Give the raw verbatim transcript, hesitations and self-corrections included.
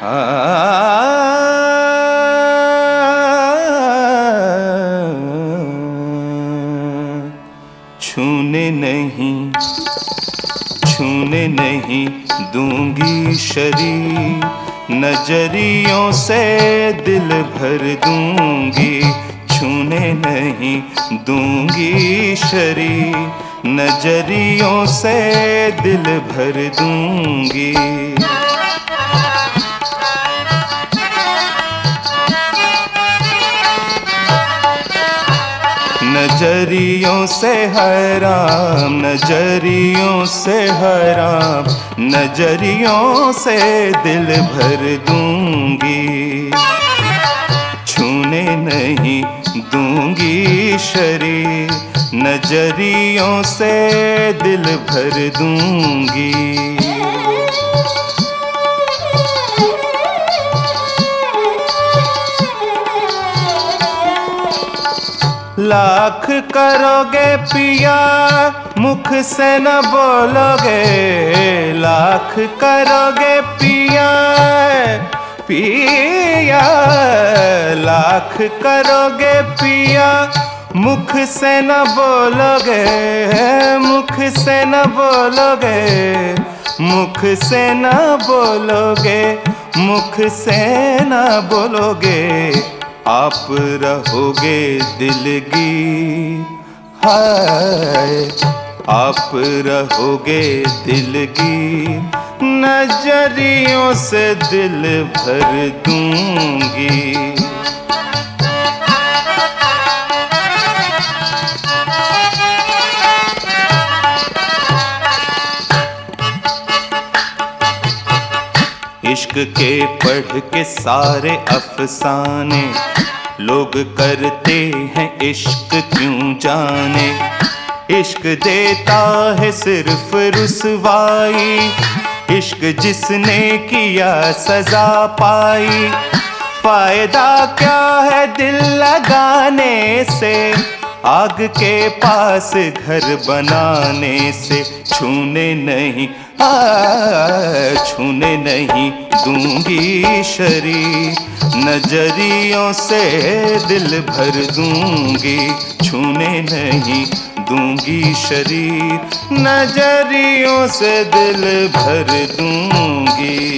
छूने नहीं छूने नहीं दूंगी शरीर, नजरियों से दिल भर दूंगी। छूने नहीं दूंगी शरीर, नजरियों से दिल भर दूंगी। नजरियों से हराम, नजरियों से हराम, नजरियों से दिल भर दूंगी। छूने नहीं दूंगी शरीर, नजरियों से दिल भर दूंगी। लाख करोगे पिया मुख से न बोलोगे, लाख करोगे पिया पिया, लाख करोगे पिया मुख से न बोलोगे, मुख से न बोलोगे, मुख से न बोलोगे, मुख से न बोलोगे। आप रहोगे दिलगीर, हाय आप रहोगे दिलगीर, नजरियों से दिल भर दूंगी। इश्क के पढ़ के सारे अफसाने लोग करते हैं, इश्क क्यों जाने। इश्क देता है सिर्फ रुसवाई, इश्क जिसने किया सजा पाई। फायदा क्या है दिल लगाने से, आग के पास घर बनाने से। छूने नहीं आ छूने नहीं दूंगी शरीर, नजरियों से दिल भर दूंगी। छूने नहीं दूंगी शरीर, नजरियों से दिल भर दूंगी।